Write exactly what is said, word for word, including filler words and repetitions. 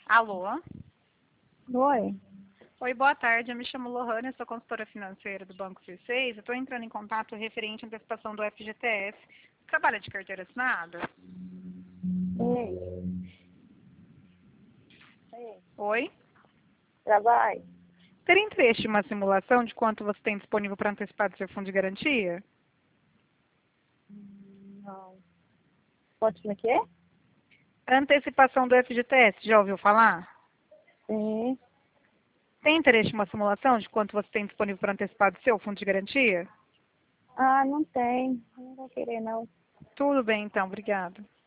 Alô? Oi. Oi, boa tarde. Eu me chamo Lohane, eu sou consultora financeira do Banco C seis. Eu estou entrando em contato referente à antecipação do F G T S. Trabalha de carteira assinada? Ei. Ei. Oi? Trabalho? Teria interesse em uma simulação de quanto você tem disponível para antecipar do seu fundo de garantia? Não. Pode me quê? Antecipação do F G T S, já ouviu falar? Sim. Tem interesse em uma simulação de quanto você tem disponível para antecipar do seu fundo de garantia? Ah, não tem. Não vou querer, não. Tudo bem, então. Obrigada.